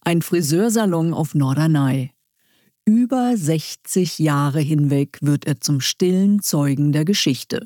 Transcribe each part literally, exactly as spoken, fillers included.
Ein Friseursalon auf Norderney. Über sechzig Jahre hinweg wird er zum stillen Zeugen der Geschichte.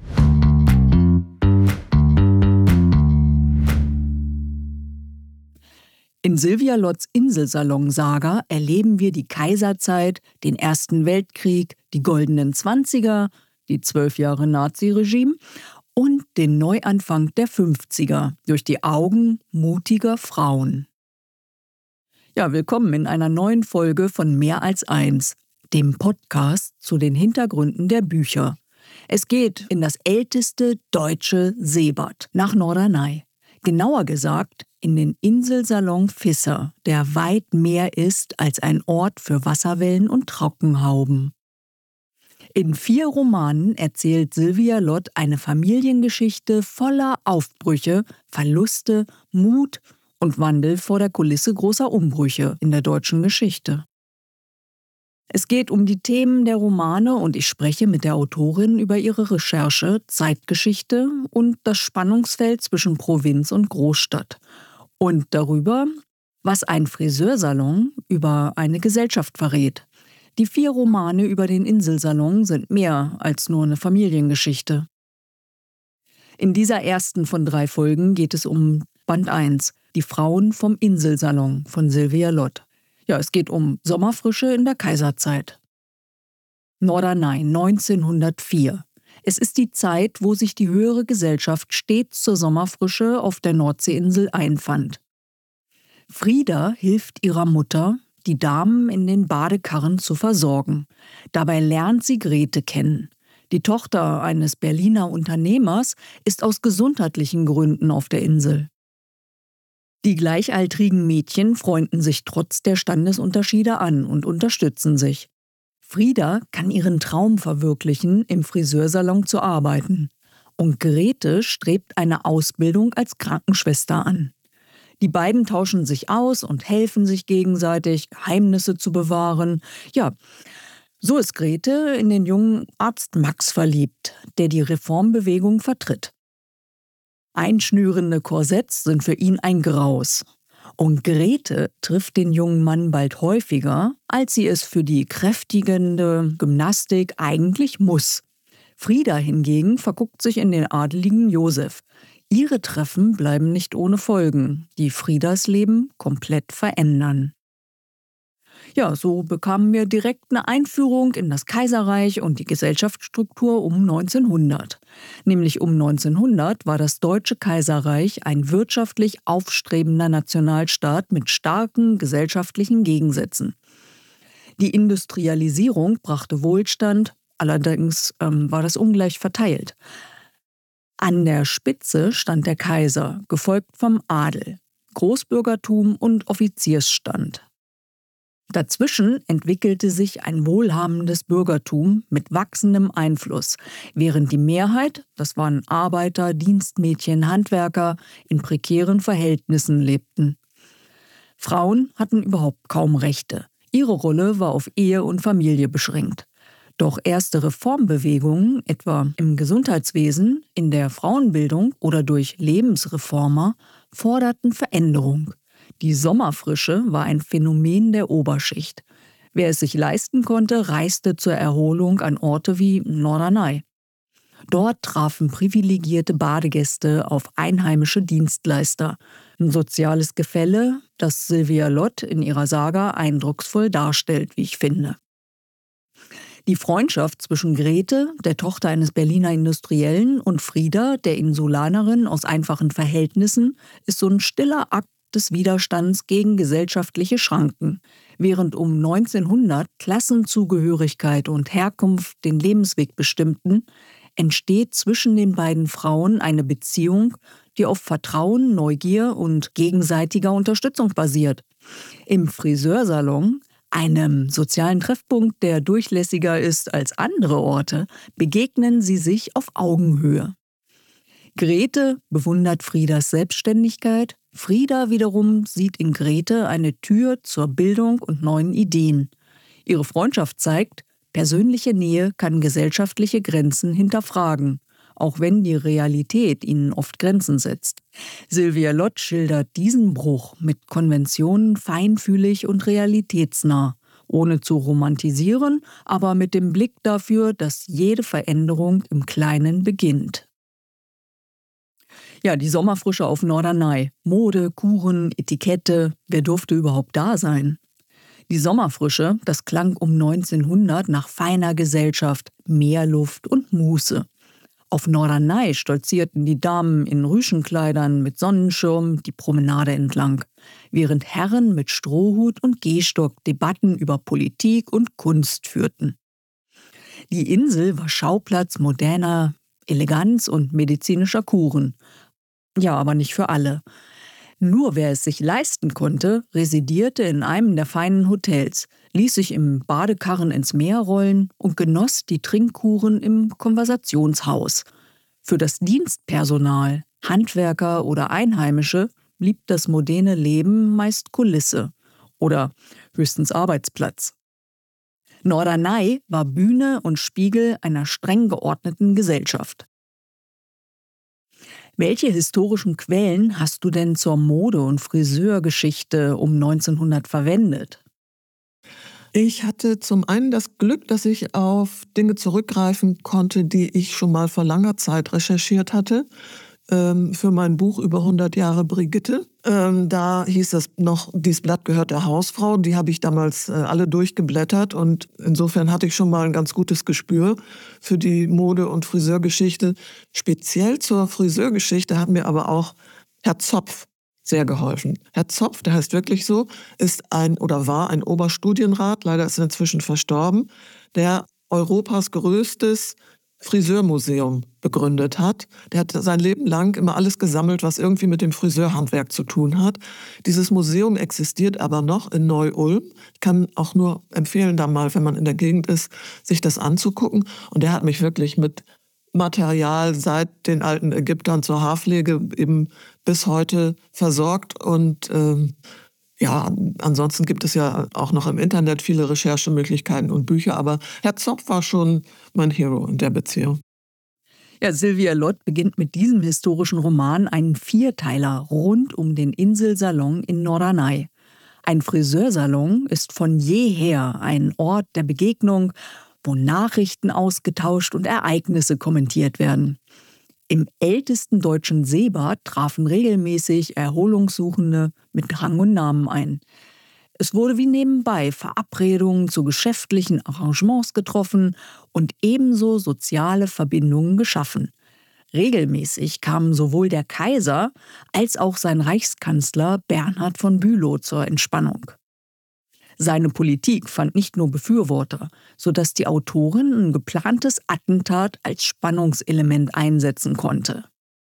In Sylvia Lotts Inselsalon-Saga erleben wir die Kaiserzeit, den Ersten Weltkrieg, die goldenen Zwanziger, die zwölf Jahre Naziregime und den Neuanfang der fünfziger durch die Augen mutiger Frauen. Ja, willkommen in einer neuen Folge von Mehr als eins, dem Podcast zu den Hintergründen der Bücher. Es geht in das älteste deutsche Seebad nach Norderney. Genauer gesagt in den Inselsalon Visser, der weit mehr ist als ein Ort für Wasserwellen und Trockenhauben. In vier Romanen erzählt Sylvia Lott eine Familiengeschichte voller Aufbrüche, Verluste, Mut und Wandel vor der Kulisse großer Umbrüche in der deutschen Geschichte. Es geht um die Themen der Romane und ich spreche mit der Autorin über ihre Recherche, Zeitgeschichte und das Spannungsfeld zwischen Provinz und Großstadt. Und darüber, was ein Friseursalon über eine Gesellschaft verrät. Die vier Romane über den Inselsalon sind mehr als nur eine Familiengeschichte. In dieser ersten von drei Folgen geht es um Band eins, die Frauen vom Inselsalon von Sylvia Lott. Ja, es geht um Sommerfrische in der Kaiserzeit. Norderney neunzehnhundertvier. Es ist die Zeit, wo sich die höhere Gesellschaft stets zur Sommerfrische auf der Nordseeinsel einfand. Frieda hilft ihrer Mutter, die Damen in den Badekarren zu versorgen. Dabei lernt sie Grete kennen. Die Tochter eines Berliner Unternehmers ist aus gesundheitlichen Gründen auf der Insel. Die gleichaltrigen Mädchen freunden sich trotz der Standesunterschiede an und unterstützen sich. Frieda kann ihren Traum verwirklichen, im Friseursalon zu arbeiten. Und Grete strebt eine Ausbildung als Krankenschwester an. Die beiden tauschen sich aus und helfen sich gegenseitig, Geheimnisse zu bewahren. Ja, so ist Grete in den jungen Arzt Max verliebt, der die Reformbewegung vertritt. Einschnürende Korsetts sind für ihn ein Graus. Und Grete trifft den jungen Mann bald häufiger, als sie es für die kräftigende Gymnastik eigentlich muss. Frieda hingegen verguckt sich in den adeligen Josef. Ihre Treffen bleiben nicht ohne Folgen, die Friedas Leben komplett verändern. Ja, so bekamen wir direkt eine Einführung in das Kaiserreich und die Gesellschaftsstruktur um neunzehnhundert. Nämlich um neunzehnhundert war das Deutsche Kaiserreich ein wirtschaftlich aufstrebender Nationalstaat mit starken gesellschaftlichen Gegensätzen. Die Industrialisierung brachte Wohlstand, allerdings ähm, war das ungleich verteilt. An der Spitze stand der Kaiser, gefolgt vom Adel, Großbürgertum und Offiziersstand. Dazwischen entwickelte sich ein wohlhabendes Bürgertum mit wachsendem Einfluss, während die Mehrheit, das waren Arbeiter, Dienstmädchen, Handwerker, in prekären Verhältnissen lebten. Frauen hatten überhaupt kaum Rechte. Ihre Rolle war auf Ehe und Familie beschränkt. Doch erste Reformbewegungen, etwa im Gesundheitswesen, in der Frauenbildung oder durch Lebensreformer, forderten Veränderung. Die Sommerfrische war ein Phänomen der Oberschicht. Wer es sich leisten konnte, reiste zur Erholung an Orte wie Norderney. Dort trafen privilegierte Badegäste auf einheimische Dienstleister. Ein soziales Gefälle, das Sylvia Lott in ihrer Saga eindrucksvoll darstellt, wie ich finde. Die Freundschaft zwischen Grete, der Tochter eines Berliner Industriellen, und Frieda, der Insulanerin aus einfachen Verhältnissen, ist so ein stiller Akt des Widerstands gegen gesellschaftliche Schranken. Während um neunzehnhundert Klassenzugehörigkeit und Herkunft den Lebensweg bestimmten, entsteht zwischen den beiden Frauen eine Beziehung, die auf Vertrauen, Neugier und gegenseitiger Unterstützung basiert. Im Friseursalon, einem sozialen Treffpunkt, der durchlässiger ist als andere Orte, begegnen sie sich auf Augenhöhe. Grete bewundert Friedas Selbstständigkeit, Frieda wiederum sieht in Grete eine Tür zur Bildung und neuen Ideen. Ihre Freundschaft zeigt, persönliche Nähe kann gesellschaftliche Grenzen hinterfragen. auch wenn die Realität ihnen oft Grenzen setzt. Sylvia Lott schildert diesen Bruch mit Konventionen feinfühlig und realitätsnah, ohne zu romantisieren, aber mit dem Blick dafür, dass jede Veränderung im Kleinen beginnt. Ja, die Sommerfrische auf Norderney. Mode, Kuchen, Etikette, wer durfte überhaupt da sein? Die Sommerfrische, das klang um neunzehnhundert nach feiner Gesellschaft, Meerluft und Muße. Auf Norderney stolzierten die Damen in Rüschenkleidern mit Sonnenschirm die Promenade entlang, während Herren mit Strohhut und Gehstock Debatten über Politik und Kunst führten. Die Insel war Schauplatz moderner Eleganz und medizinischer Kuren. Ja, aber nicht für alle. Nur wer es sich leisten konnte, residierte in einem der feinen Hotels, ließ sich im Badekarren ins Meer rollen und genoss die Trinkkuren im Konversationshaus. Für das Dienstpersonal, Handwerker oder Einheimische blieb das moderne Leben meist Kulisse oder höchstens Arbeitsplatz. Norderney war Bühne und Spiegel einer streng geordneten Gesellschaft. Welche historischen Quellen hast du denn zur Mode- und Friseurgeschichte um neunzehnhundert verwendet? Ich hatte zum einen das Glück, dass ich auf Dinge zurückgreifen konnte, die ich schon mal vor langer Zeit recherchiert hatte, ähm, für mein Buch über hundert Jahre Brigitte. Ähm, da hieß es noch, dieses Blatt gehört der Hausfrau. Die habe ich damals äh, alle durchgeblättert und insofern hatte ich schon mal ein ganz gutes Gespür für die Mode- und Friseurgeschichte. Speziell zur Friseurgeschichte hat mir aber auch Herr Zopf sehr geholfen. Herr Zopf, der heißt wirklich so, ist ein oder war ein Oberstudienrat, leider ist er inzwischen verstorben, der Europas größtes Friseurmuseum begründet hat. Der hat sein Leben lang immer alles gesammelt, was irgendwie mit dem Friseurhandwerk zu tun hat. Dieses Museum existiert aber noch in Neu-Ulm. Ich kann auch nur empfehlen, da mal, wenn man in der Gegend ist, sich das anzugucken. Und der hat mich wirklich mit Material seit den alten Ägyptern zur Haarpflege eben bis heute versorgt. Und ähm, ja, ansonsten gibt es ja auch noch im Internet viele Recherchemöglichkeiten und Bücher, aber Herr Zopf war schon mein Hero in der Beziehung. Ja, Sylvia Lott beginnt mit diesem historischen Roman einen Vierteiler rund um den Inselsalon in Norderney. Ein Friseursalon ist von jeher ein Ort der Begegnung, wo Nachrichten ausgetauscht und Ereignisse kommentiert werden. Im ältesten deutschen Seebad trafen regelmäßig Erholungssuchende mit Rang und Namen ein. Es wurde wie nebenbei Verabredungen zu geschäftlichen Arrangements getroffen und ebenso soziale Verbindungen geschaffen. Regelmäßig kamen sowohl der Kaiser als auch sein Reichskanzler Bernhard von Bülow zur Entspannung. Seine Politik fand nicht nur Befürworter, sodass die Autorin ein geplantes Attentat als Spannungselement einsetzen konnte.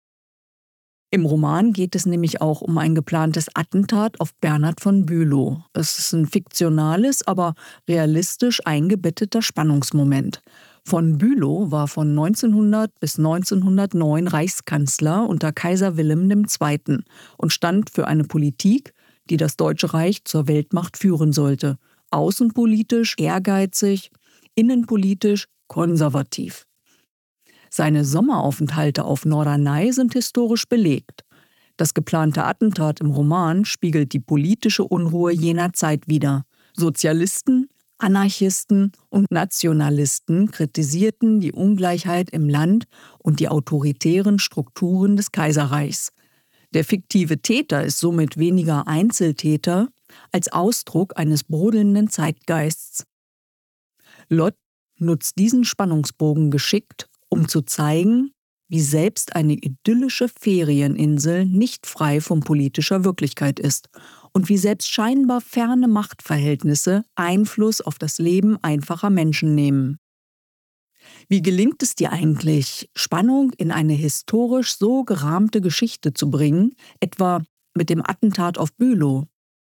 Im Roman geht es nämlich auch um ein geplantes Attentat auf Bernhard von Bülow. Es ist ein fiktionales, aber realistisch eingebetteter Spannungsmoment. Von Bülow war von neunzehnhundert bis neunzehnhundertneun Reichskanzler unter Kaiser Wilhelm der Zweite. und stand für eine Politik, die das Deutsche Reich zur Weltmacht führen sollte. Außenpolitisch ehrgeizig, innenpolitisch konservativ. Seine Sommeraufenthalte auf Norderney sind historisch belegt. Das geplante Attentat im Roman spiegelt die politische Unruhe jener Zeit wider. Sozialisten, Anarchisten und Nationalisten kritisierten die Ungleichheit im Land und die autoritären Strukturen des Kaiserreichs. Der fiktive Täter ist somit weniger Einzeltäter als Ausdruck eines brodelnden Zeitgeists. Lott nutzt diesen Spannungsbogen geschickt, um zu zeigen, wie selbst eine idyllische Ferieninsel nicht frei von politischer Wirklichkeit ist und wie selbst scheinbar ferne Machtverhältnisse Einfluss auf das Leben einfacher Menschen nehmen. Wie gelingt es dir eigentlich, Spannung in eine historisch so gerahmte Geschichte zu bringen, etwa mit dem Attentat auf Bülow?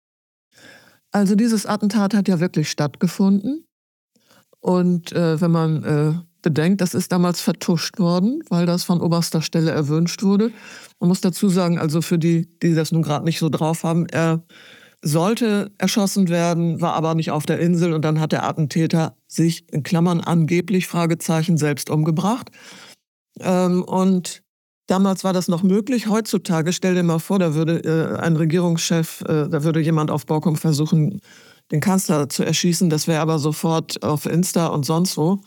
Also dieses Attentat hat ja wirklich stattgefunden. Und äh, wenn man äh, bedenkt, das ist damals vertuscht worden, weil das von oberster Stelle erwünscht wurde. Man muss dazu sagen, also für die, die das nun gerade nicht so drauf haben, er sollte erschossen werden, war aber nicht auf der Insel und dann hat der Attentäter sich in Klammern angeblich Fragezeichen selbst umgebracht. Ähm, und damals war das noch möglich. Heutzutage, stell dir mal vor, da würde äh, ein Regierungschef, äh, da würde jemand auf Borkum versuchen, den Kanzler zu erschießen. Das wäre aber sofort auf Insta und sonst wo.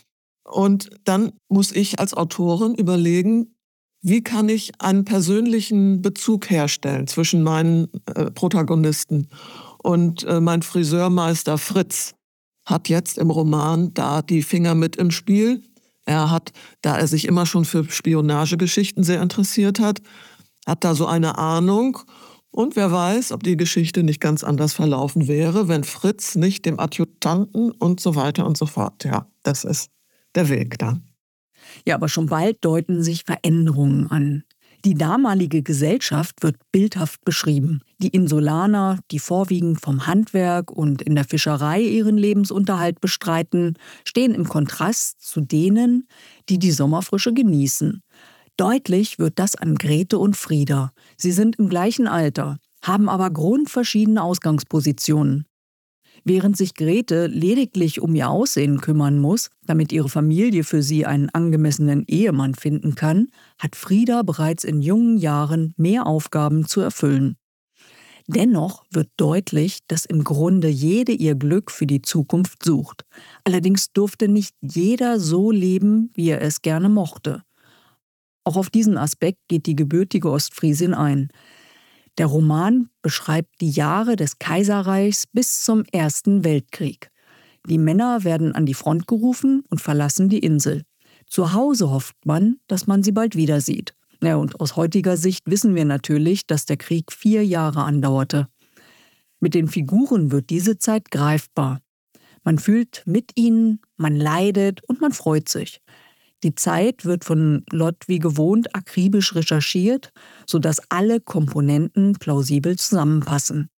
Und dann muss ich als Autorin überlegen, wie kann ich einen persönlichen Bezug herstellen zwischen meinen äh, Protagonisten. Und äh, mein Friseurmeister Fritz hat jetzt im Roman da die Finger mit im Spiel. Er hat, da er sich immer schon für Spionagegeschichten sehr interessiert hat, hat da so eine Ahnung. Und wer weiß, ob die Geschichte nicht ganz anders verlaufen wäre, wenn Fritz nicht dem Adjutanten und so weiter und so fort. Ja, das ist der Weg dann. Ja, aber schon bald deuten sich Veränderungen an. Die damalige Gesellschaft wird bildhaft beschrieben. Die Insulaner, die vorwiegend vom Handwerk und in der Fischerei ihren Lebensunterhalt bestreiten, stehen im Kontrast zu denen, die die Sommerfrische genießen. Deutlich wird das an Grete und Frieda. Sie sind im gleichen Alter, haben aber grundverschiedene Ausgangspositionen. Während sich Grete lediglich um ihr Aussehen kümmern muss, damit ihre Familie für sie einen angemessenen Ehemann finden kann, hat Frieda bereits in jungen Jahren mehr Aufgaben zu erfüllen. Dennoch wird deutlich, dass im Grunde jede ihr Glück für die Zukunft sucht. Allerdings durfte nicht jeder so leben, wie er es gerne mochte. Auch auf diesen Aspekt geht die gebürtige Ostfriesin ein. Der Roman beschreibt die Jahre des Kaiserreichs bis zum Ersten Weltkrieg. Die Männer werden an die Front gerufen und verlassen die Insel. Zu Hause hofft man, dass man sie bald wieder sieht. Ja, und aus heutiger Sicht wissen wir natürlich, dass der Krieg vier Jahre andauerte. Mit den Figuren wird diese Zeit greifbar. Man fühlt mit ihnen, man leidet und man freut sich. Die Zeit wird von Lott wie gewohnt akribisch recherchiert, sodass alle Komponenten plausibel zusammenpassen.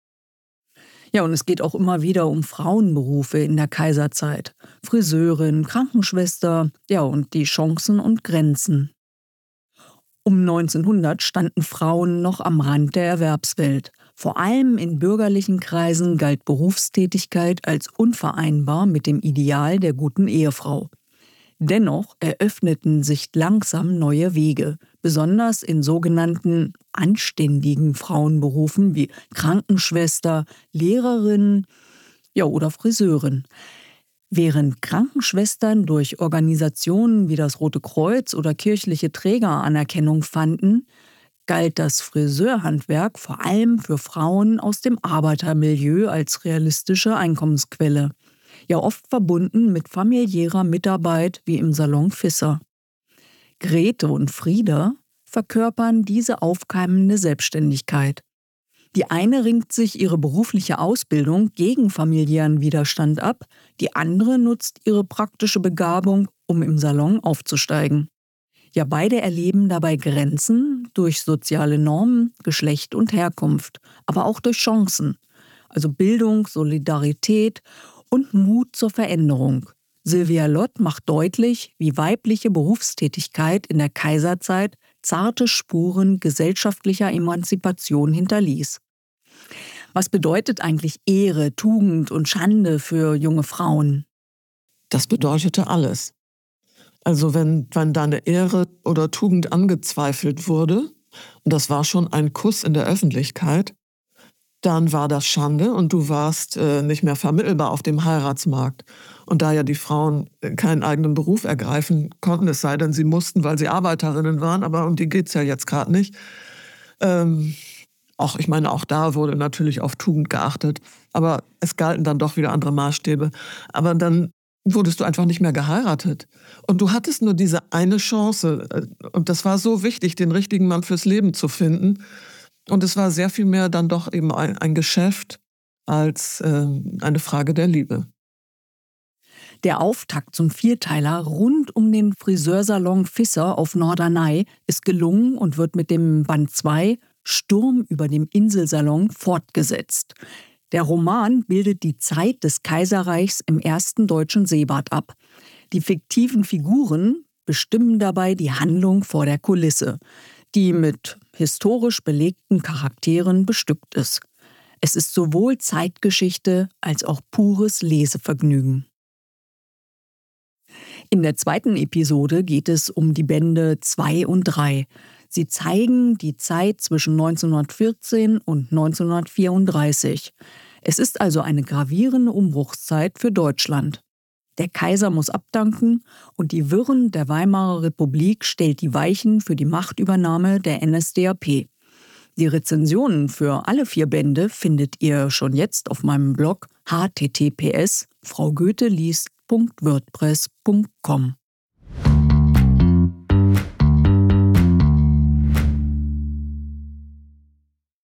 Ja, und es geht auch immer wieder um Frauenberufe in der Kaiserzeit. Friseurin, Krankenschwester, ja, und die Chancen und Grenzen. Um neunzehnhundert standen Frauen noch am Rand der Erwerbswelt. Vor allem in bürgerlichen Kreisen galt Berufstätigkeit als unvereinbar mit dem Ideal der guten Ehefrau. Dennoch eröffneten sich langsam neue Wege, besonders in sogenannten anständigen Frauenberufen wie Krankenschwester, Lehrerin, ja, oder Friseurin. Während Krankenschwestern durch Organisationen wie das Rote Kreuz oder kirchliche Träger Anerkennung fanden, galt das Friseurhandwerk vor allem für Frauen aus dem Arbeitermilieu als realistische Einkommensquelle. Ja, oft verbunden mit familiärer Mitarbeit wie im Salon Visser. Grete und Frieda verkörpern diese aufkeimende Selbstständigkeit. Die eine ringt sich ihre berufliche Ausbildung gegen familiären Widerstand ab, die andere nutzt ihre praktische Begabung, um im Salon aufzusteigen. Ja, beide erleben dabei Grenzen durch soziale Normen, Geschlecht und Herkunft, aber auch durch Chancen, also Bildung, Solidarität und Mut zur Veränderung. Sylvia Lott macht deutlich, wie weibliche Berufstätigkeit in der Kaiserzeit zarte Spuren gesellschaftlicher Emanzipation hinterließ. Was bedeutet eigentlich Ehre, Tugend und Schande für junge Frauen? Das bedeutete alles. Also wenn, wenn deine Ehre oder Tugend angezweifelt wurde, und das war schon ein Kuss in der Öffentlichkeit, dann war das Schande und du warst äh, nicht mehr vermittelbar auf dem Heiratsmarkt. Und da ja die Frauen keinen eigenen Beruf ergreifen konnten, es sei denn, sie mussten, weil sie Arbeiterinnen waren, aber um die geht's ja jetzt gerade nicht. Ähm, auch, ich meine, auch da wurde natürlich auf Tugend geachtet, aber es galten dann doch wieder andere Maßstäbe. Aber dann wurdest du einfach nicht mehr geheiratet. Und du hattest nur diese eine Chance. Und das war so wichtig, den richtigen Mann fürs Leben zu finden. Und es war sehr viel mehr dann doch eben ein, ein Geschäft als äh, eine Frage der Liebe. Der Auftakt zum Vierteiler rund um den Friseursalon Visser auf Norderney ist gelungen und wird mit dem Band zwei Sturm über dem Inselsalon fortgesetzt. Der Roman bildet die Zeit des Kaiserreichs im ersten deutschen Seebad ab. Die fiktiven Figuren bestimmen dabei die Handlung vor der Kulisse, die mit historisch belegten Charakteren bestückt ist. Es ist sowohl Zeitgeschichte als auch pures Lesevergnügen. In der zweiten Episode geht es um die Bände zwei und drei. Sie zeigen die Zeit zwischen neunzehnhundertvierzehn und neunzehnhundertvierunddreißig. Es ist also eine gravierende Umbruchszeit für Deutschland. Der Kaiser muss abdanken und die Wirren der Weimarer Republik stellt die Weichen für die Machtübernahme der N S D A P. Die Rezensionen für alle vier Bände findet ihr schon jetzt auf meinem Blog h t t p s punkt frau goethe liest punkt wordpress punkt com.